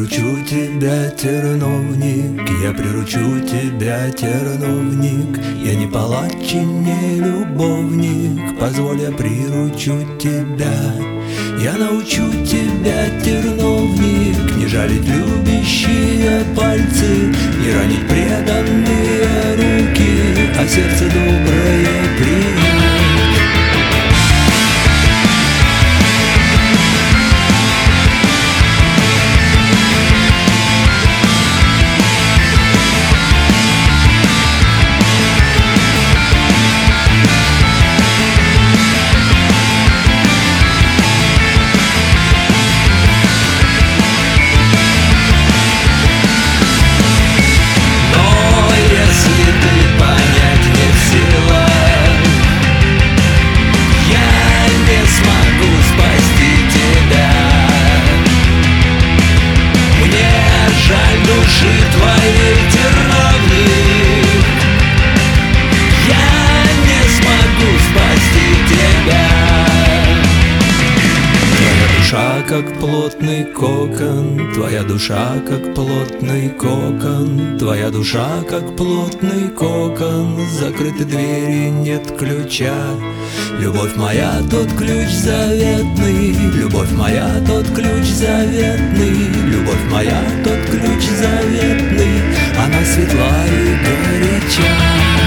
приручу тебя, терновник, я приручу тебя, терновник. Я не палач и не любовник, позволь, я приручу тебя. Я научу тебя, терновник, не жалить любящие пальцы, не ранить преданные руки, а сердце доброе принять. Как плотный кокон, твоя душа как плотный кокон, твоя душа как плотный кокон, закрыты двери, нет ключа. Любовь моя, тот ключ заветный, любовь моя, тот ключ заветный, любовь моя, тот ключ заветный, она светла и горяча.